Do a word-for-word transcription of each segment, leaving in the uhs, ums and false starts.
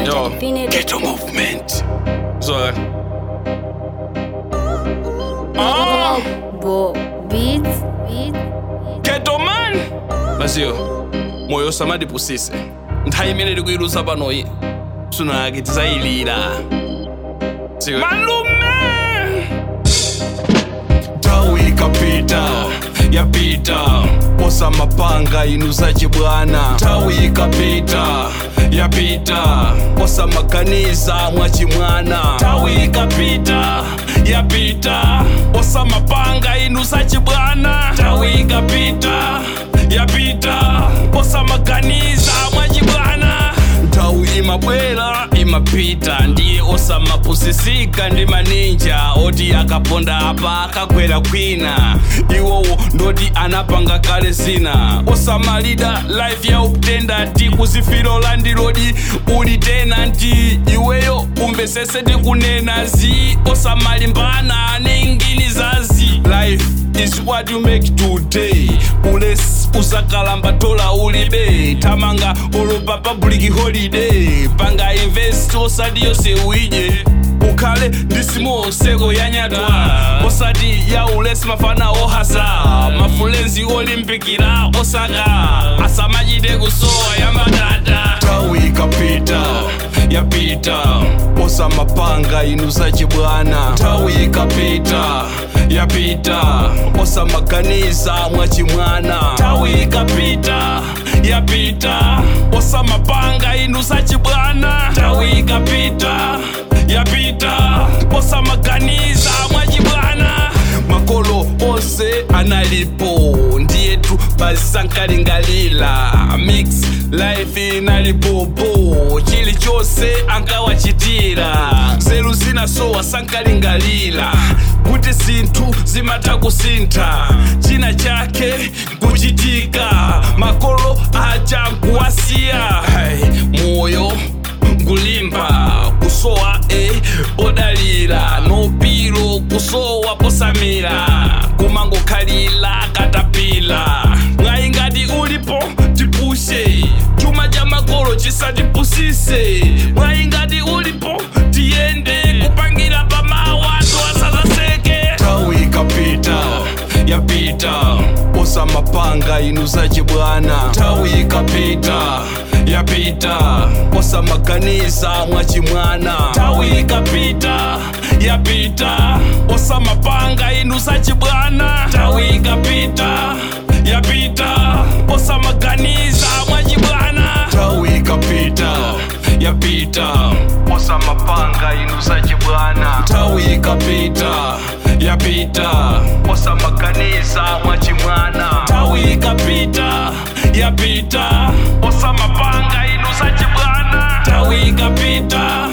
Yo, Ghetto movement. So, oh, Bo beats, beats. Ghetto man. Masio, moyo samadi pusise. Ntayimelele kuyilusa panoyi. Sunake tizayilira. Siwe. Malume. Tawi kapita, yapita. Posa mapanga inuza chibwana. Tawi kapita, yapita. Posa makanisa mwachimwana. Tawi kapita, yapita. Posa mapanga inuza chibwana. Tawi kapita, yapita. Posa makanisa mwachibwana. Tawi imabwela imapita. Ndiye osa mapusisika ndi maninja. Oti akaponda apa akakwela kwina. Iwowo ndoti anapanga kale zina. Osa malida life ya uptenda. Ti kuzifiro landilodi uli tena nti. Iweyo umbesese ti kunena zi. Osa malimbana ningini zazi. Life is what you make today. Ules usakalamba tola ulibe. Tamanga olopa public holiday. Panga invest osadi yose uije. Ukale disimo sego yanyatwa. Osadi ya ules mafana ohasa. Mafulenzi olimpikira osaka. Asamajide kusoa ya madada. Tawi kapita, yapita. Posa mapanga inuza chibwana. Tawi kapita, yapita. Posa makanisa mwachimwana. Tawi kapita, yapita. Posa mapanga inuza chibwana. Tawi kapita, yapita. Posa makanisa mwachibwana. Makolo ose analipo. Ndietu basankalingalila. Mix life inalipopo. Chili chose angawachitira. Zelu zina sowa sankalingalila. Kuti sintu zimata kusinta. China chake kuchitika. Makolo acha kuwasia. Hey, moyo ngulimba kusowa e odalira. No piro kusowa posamira. Kumango kalila katapila. Ngaingati ulipo tipushe. Chuma cha makolo chisadipusise. Ngaingati ulipo tiende. Kupangira pamawa tuwasazaseke. Tawi kapita, yapita. Posa mapanga inuza chibwana. Tawi kapita, yapita. Posa makanisa mwachimwana. Tawi kapita, yapita. Posa mapanga inuza chibwana. Tawi kapita, yapita. Posa makanisa mwachibwana. Tawi kapita, yapita. Posa mapanga inuza chibwana. Tawi kapita, yapita. Posa makanisa mwachimwana. Tawi kapita, yapita. Posa mapanga inuza chibwana. Tawi kapita,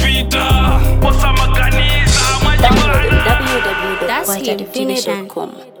yapita. Posa makanisa mwachibwana. w w w dot quacha definition dot com